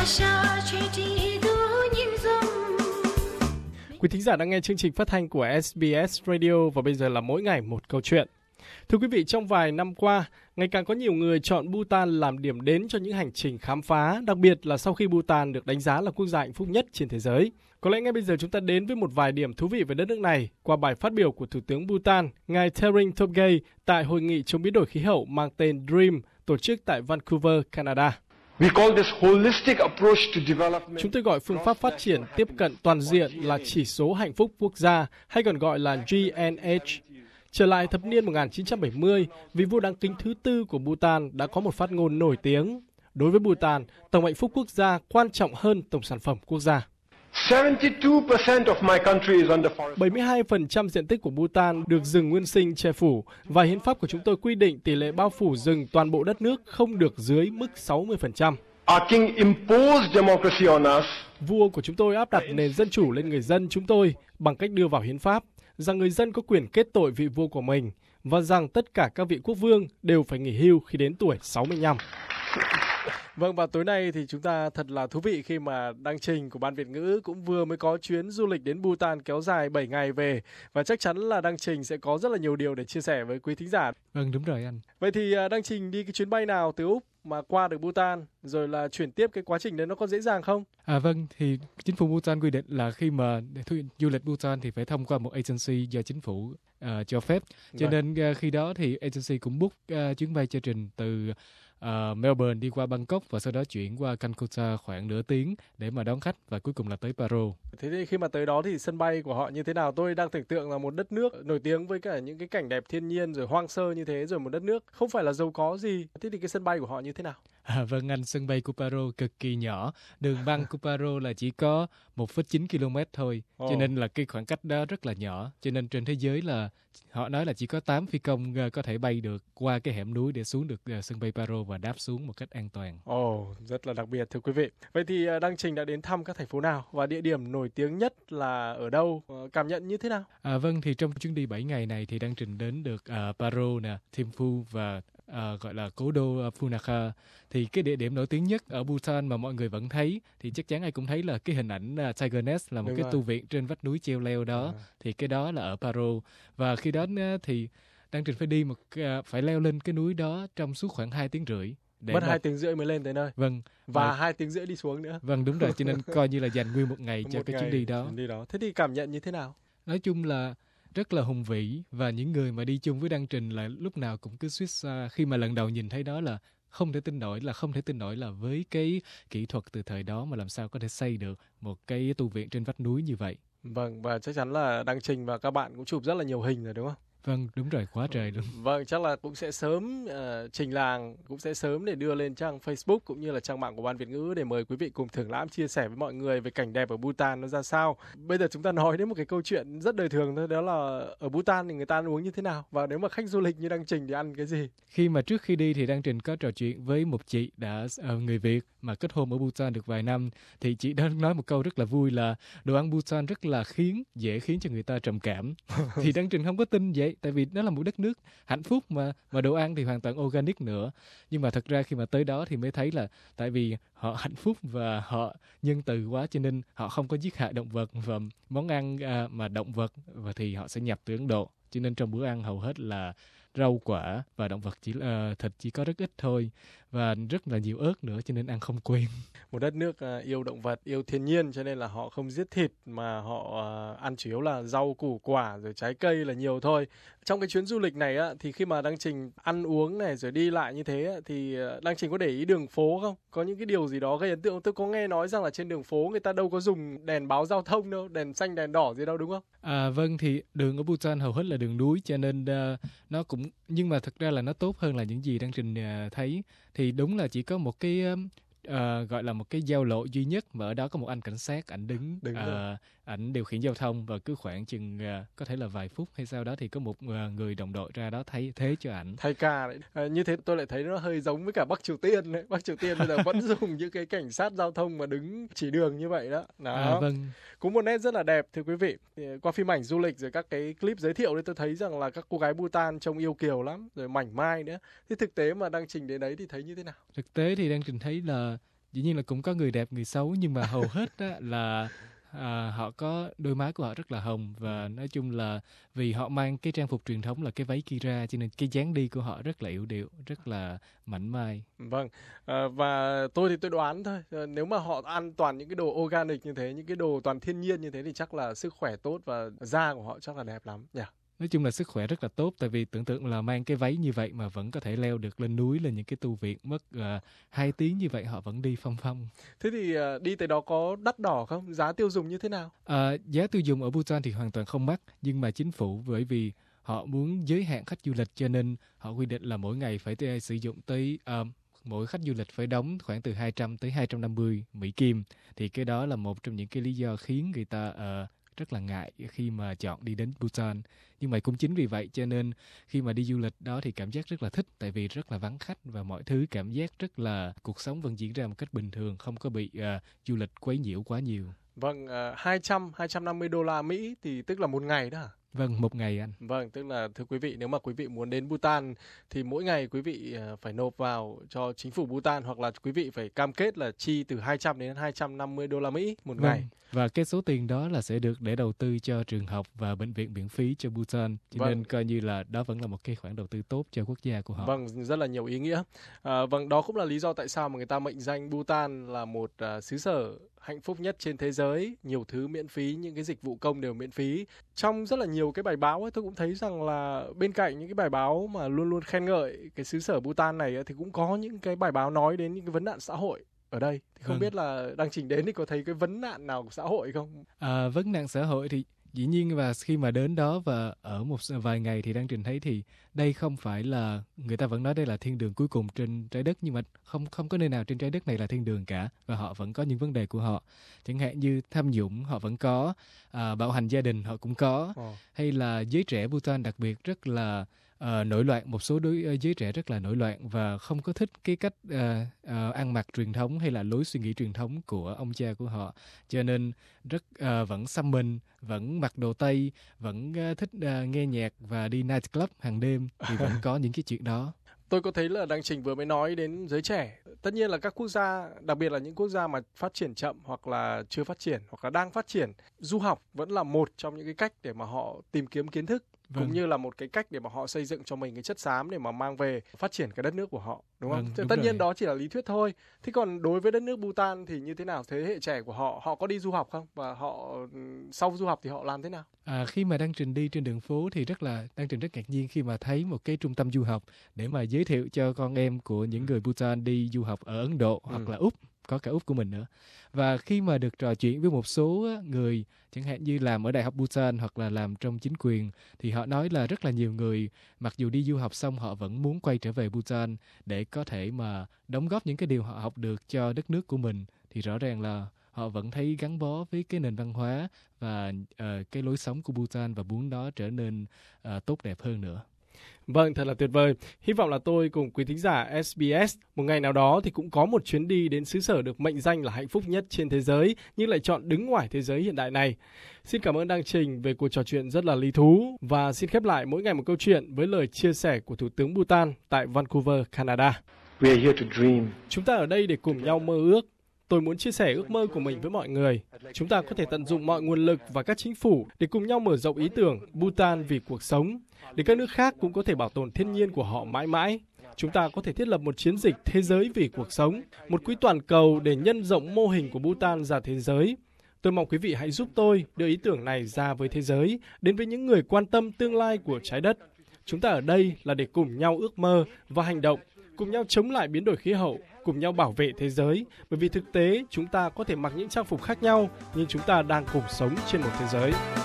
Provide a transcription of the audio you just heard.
Quý thính giả đang nghe chương trình phát thanh của SBS Radio và bây giờ là mỗi ngày một câu chuyện. Thưa quý vị, trong vài năm qua, ngày càng có nhiều người chọn Bhutan làm điểm đến cho những hành trình khám phá, đặc biệt là sau khi Bhutan được đánh giá là quốc gia hạnh phúc nhất trên thế giới. Có lẽ ngay bây giờ chúng ta đến với một vài điểm thú vị về đất nước này qua bài phát biểu của Thủ tướng Bhutan, ngài Tering Tobgay tại hội nghị chống biến đổi khí hậu mang tên DREAM tổ chức tại Vancouver, Canada. Chúng tôi gọi phương pháp phát triển tiếp cận toàn diện là chỉ số hạnh phúc quốc gia, hay còn gọi là GNH. Trở lại thập niên 1970, vị vua đáng kính thứ tư của Bhutan đã có một phát ngôn nổi tiếng. Đối với Bhutan, tổng hạnh phúc quốc gia quan trọng hơn tổng sản phẩm quốc gia. 72% diện tích của Bhutan được rừng nguyên sinh che phủ và hiến pháp của chúng tôi quy định tỷ lệ bao phủ rừng toàn bộ đất nước không được dưới mức 60%. Vua của chúng tôi áp đặt nền dân chủ lên người dân chúng tôi bằng cách đưa vào hiến pháp rằng người dân có quyền kết tội vị vua của mình và rằng tất cả các vị quốc vương đều phải nghỉ hưu khi đến tuổi 65. Vâng, và tối nay thì chúng ta thật là thú vị khi mà Đăng Trình của Ban Việt ngữ cũng vừa mới có chuyến du lịch đến Bhutan kéo dài 7 ngày về. Và chắc chắn là Đăng Trình sẽ có rất là nhiều điều để chia sẻ với quý thính giả. Vâng, đúng rồi anh. Vậy thì Đăng Trình đi cái chuyến bay nào từ Úc mà qua được Bhutan, rồi là chuyển tiếp cái quá trình đấy nó có dễ dàng không? Vâng, thì chính phủ Bhutan quy định là khi mà du lịch Bhutan thì phải thông qua một agency do chính phủ cho phép. Cho nên khi đó thì agency cũng book chuyến bay chương trình từ Melbourne đi qua Bangkok và sau đó chuyển qua Calcutta khoảng nửa tiếng để mà đón khách và cuối cùng là tới Paro. Thế thì khi mà tới đó thì sân bay của họ như thế nào? Tôi đang tưởng tượng là một đất nước nổi tiếng với cả những cái cảnh đẹp thiên nhiên rồi hoang sơ như thế, rồi một đất nước không phải là giàu có gì. Thế thì cái sân bay của họ như thế nào? Vâng anh, sân bay của Paro cực kỳ nhỏ. Đường băng của Paro là chỉ có 1,9 km thôi. Cho nên là cái khoảng cách đó rất là nhỏ. Cho nên trên thế giới là họ nói là chỉ có 8 phi công có thể bay được qua cái hẻm núi để xuống được sân bay Paro và đáp xuống một cách an toàn. Rất là đặc biệt thưa quý vị. Vậy thì Đăng Trình đã đến thăm các thành phố nào và địa điểm nổi tiếng nhất là ở đâu? Cảm nhận như thế nào? Vâng, thì trong chuyến đi 7 ngày này thì Đăng Trình đến được Paro, Thimphu và gọi là cố đô Punakha. Thì cái địa điểm nổi tiếng nhất ở Bhutan mà mọi người vẫn thấy thì chắc chắn ai cũng thấy là cái hình ảnh Tiger Nest là một cái tu viện trên vách núi treo leo đó. Thì cái đó là ở Paro. Và khi đó thì Đăng Trình phải leo lên cái núi đó trong suốt khoảng 2 tiếng rưỡi. Mất 2 tiếng rưỡi mới lên tới nơi. Vâng. Và 2 tiếng rưỡi đi xuống nữa. Vâng, đúng rồi. Cho nên coi như là dành nguyên một ngày cho cái chuyến đi đó. Thế thì cảm nhận như thế nào? Nói chung là rất là hùng vĩ, và những người mà đi chung với Đăng Trình là lúc nào cũng cứ suýt xoa khi mà lần đầu nhìn thấy đó là không thể tin nổi là với cái kỹ thuật từ thời đó mà làm sao có thể xây được một cái tu viện trên vách núi như vậy. Vâng, và chắc chắn là Đăng Trình và các bạn cũng chụp rất là nhiều hình rồi đúng không? Vâng, đúng rồi, quá trời luôn. Vâng, chắc là cũng sẽ sớm Trình làng cũng sẽ sớm để đưa lên trang Facebook cũng như là trang mạng của Ban Việt ngữ để mời quý vị cùng thưởng lãm chia sẻ với mọi người về cảnh đẹp ở Bhutan nó ra sao. Bây giờ chúng ta nói đến một cái câu chuyện rất đời thường thôi, đó là ở Bhutan thì người ta ăn uống như thế nào, và nếu mà khách du lịch như Đăng Trình thì ăn cái gì. Trước khi đi thì Đăng Trình có trò chuyện với một chị người Việt mà kết hôn ở Bhutan được vài năm, thì chị đã nói một câu rất là vui là đồ ăn Bhutan rất là dễ khiến cho người ta trầm cảm. Thì Đăng Trình không có tin vậy, tại vì nó là một đất nước hạnh phúc mà đồ ăn thì hoàn toàn organic nữa. Nhưng mà thật ra khi mà tới đó thì mới thấy là tại vì họ hạnh phúc và họ nhân từ quá, cho nên họ không có giết hại động vật, và món ăn mà động vật và thì họ sẽ nhập từ Ấn Độ. Cho nên trong bữa ăn hầu hết là rau quả và động vật thịt chỉ có rất ít thôi, và rất là nhiều ớt nữa, cho nên ăn không quen. Một đất nước yêu động vật, yêu thiên nhiên, cho nên là họ không giết thịt mà họ ăn chủ yếu là rau củ quả rồi trái cây là nhiều thôi. Trong cái chuyến du lịch này á, thì khi mà Đăng Trình ăn uống này rồi đi lại như thế á, thì Đăng Trình có để ý đường phố không? Có những cái điều gì đó gây ấn tượng? Tôi có nghe nói rằng là trên đường phố người ta đâu có dùng đèn báo giao thông đâu, đèn xanh đèn đỏ gì đâu, đúng không? Vâng, thì đường ở Bhutan hầu hết là đường núi, cho nên nó cũng, nhưng mà thật ra là nó tốt hơn là những gì Đăng Trình thấy. Thì đúng là chỉ có một cái gọi là một cái giao lộ duy nhất, và ở đó có một anh cảnh sát, ảnh đứng ảnh điều khiển giao thông, và cứ khoảng chừng có thể là vài phút hay sau đó thì có một người đồng đội ra đó thay thế cho ảnh. Thay ca đấy. Như thế tôi lại thấy nó hơi giống với cả Bắc Triều Tiên đấy. Bắc Triều Tiên bây giờ vẫn dùng những cái cảnh sát giao thông mà đứng chỉ đường như vậy đó. Vâng. Cũng một nét rất là đẹp thưa quý vị. Qua phim ảnh du lịch rồi các cái clip giới thiệu đấy, tôi thấy rằng là các cô gái Bhutan trông yêu kiều lắm, rồi mảnh mai nữa. Thế thực tế mà Đăng Trình đến đấy thì thấy như thế nào? Thực tế thì Đăng Trình thấy là Dĩ nhiên là cũng có người đẹp, người xấu, nhưng mà hầu hết á, là họ có đôi má của họ rất là hồng, và nói chung là vì họ mang cái trang phục truyền thống là cái váy kira, cho nên cái dáng đi của họ rất là yểu điệu, rất là mảnh mai. Vâng, và tôi thì tôi đoán thôi, nếu mà họ ăn toàn những cái đồ organic như thế, những cái đồ toàn thiên nhiên như thế thì chắc là sức khỏe tốt và da của họ chắc là đẹp lắm nhỉ? Nói chung là sức khỏe rất là tốt, tại vì tưởng tượng là mang cái váy như vậy mà vẫn có thể leo được lên núi, lên những cái tu viện mất 2 tiếng như vậy họ vẫn đi phong phong. Thế thì đi tới đó có đắt đỏ không? Giá tiêu dùng như thế nào? Giá tiêu dùng ở Bhutan thì hoàn toàn không mắc, nhưng mà chính phủ bởi vì họ muốn giới hạn khách du lịch cho nên họ quy định là mỗi ngày phải sử dụng tới mỗi khách du lịch phải đóng khoảng từ 200 tới 250 Mỹ Kim. Thì cái đó là một trong những cái lý do khiến người ta rất là ngại khi mà chọn đi đến Bhutan. Nhưng mà cũng chính vì vậy cho nên khi mà đi du lịch đó thì cảm giác rất là thích, tại vì rất là vắng khách và mọi thứ cảm giác rất là cuộc sống vẫn diễn ra một cách bình thường, không có bị du lịch quấy nhiễu quá nhiều. Vâng, 250 đô la Mỹ thì tức là một ngày đó hả? Vâng, một ngày anh. Vâng, tức là thưa quý vị, nếu mà quý vị muốn đến Bhutan thì mỗi ngày quý vị phải nộp vào cho chính phủ Bhutan, hoặc là quý vị phải cam kết là chi từ 200 đến 250 đô la Mỹ một ngày. Và cái số tiền đó là sẽ được để đầu tư cho trường học và bệnh viện miễn phí cho Bhutan. Cho nên coi như là đó vẫn là một cái khoản đầu tư tốt cho quốc gia của họ. Vâng, rất là nhiều ý nghĩa. Vâng, đó cũng là lý do tại sao mà người ta mệnh danh Bhutan là một xứ sở hạnh phúc nhất trên thế giới. Nhiều thứ miễn phí, những cái dịch vụ công đều miễn phí. Trong rất là nhiều cái bài báo ấy, tôi cũng thấy rằng là bên cạnh những cái bài báo mà luôn luôn khen ngợi cái xứ sở Bhutan này ấy, thì cũng có những cái bài báo nói đến những cái vấn nạn xã hội ở đây. Thì không biết là Đăng Trình đến thì có thấy cái vấn nạn nào của xã hội không? Vấn nạn xã hội thì dĩ nhiên, và khi mà đến đó và ở một vài ngày thì Đăng Trình thấy thì đây không phải là, người ta vẫn nói đây là thiên đường cuối cùng trên trái đất, nhưng mà không có nơi nào trên trái đất này là thiên đường cả, và họ vẫn có những vấn đề của họ. Chẳng hạn như tham nhũng họ vẫn có, bạo hành gia đình họ cũng có, hay là giới trẻ Bhutan đặc biệt rất là nổi loạn, một số giới trẻ rất là nổi loạn và không có thích cái cách ăn mặc truyền thống hay là lối suy nghĩ truyền thống của ông cha của họ, cho nên rất vẫn xăm mình, vẫn mặc đồ Tây, vẫn thích nghe nhạc và đi nightclub hàng đêm, thì vẫn có những cái chuyện đó. Tôi có thấy là Đăng Trình vừa mới nói đến giới trẻ. Tất nhiên là các quốc gia, đặc biệt là những quốc gia mà phát triển chậm hoặc là chưa phát triển hoặc là đang phát triển, du học vẫn là một trong những cái cách để mà họ tìm kiếm kiến thức. Cũng như là một cái cách để mà họ xây dựng cho mình cái chất xám để mà mang về phát triển cái đất nước của họ, đúng không? Đúng Tất rồi. nhiên đó chỉ là lý thuyết thôi. Thế còn đối với đất nước Bhutan thì như thế nào? Thế hệ trẻ của họ có đi du học không? Và họ sau du học thì họ làm thế nào? Khi mà Đăng Trình đi trên đường phố thì Đăng Trình rất ngạc nhiên khi mà thấy một cái trung tâm du học để mà giới thiệu cho con em của những người Bhutan đi du học ở Ấn Độ hoặc là Úc, có cả Úc của mình nữa. Và khi mà được trò chuyện với một số người chẳng hạn như làm ở Đại học Bhutan hoặc là làm trong chính quyền, thì họ nói là rất là nhiều người mặc dù đi du học xong họ vẫn muốn quay trở về Bhutan để có thể mà đóng góp những cái điều họ học được cho đất nước của mình. Thì rõ ràng là họ vẫn thấy gắn bó với cái nền văn hóa và cái lối sống của Bhutan và muốn nó trở nên tốt đẹp hơn nữa. Vâng, thật là tuyệt vời. Hy vọng là tôi cùng quý thính giả SBS một ngày nào đó thì cũng có một chuyến đi đến xứ sở được mệnh danh là hạnh phúc nhất trên thế giới, nhưng lại chọn đứng ngoài thế giới hiện đại này. Xin cảm ơn Đăng Trình về cuộc trò chuyện rất là lý thú, và xin khép lại mỗi ngày một câu chuyện với lời chia sẻ của Thủ tướng Bhutan tại Vancouver, Canada. Chúng ta ở đây để cùng nhau mơ ước. Tôi muốn chia sẻ ước mơ của mình với mọi người. Chúng ta có thể tận dụng mọi nguồn lực và các chính phủ để cùng nhau mở rộng ý tưởng Bhutan vì cuộc sống, để các nước khác cũng có thể bảo tồn thiên nhiên của họ mãi mãi. Chúng ta có thể thiết lập một chiến dịch thế giới vì cuộc sống, một quỹ toàn cầu để nhân rộng mô hình của Bhutan ra thế giới. Tôi mong quý vị hãy giúp tôi đưa ý tưởng này ra với thế giới, đến với những người quan tâm tương lai của trái đất. Chúng ta ở đây là để cùng nhau ước mơ và hành động, cùng nhau chống lại biến đổi khí hậu, cùng nhau bảo vệ thế giới, bởi vì thực tế chúng ta có thể mặc những trang phục khác nhau, nhưng chúng ta đang cùng sống trên một thế giới.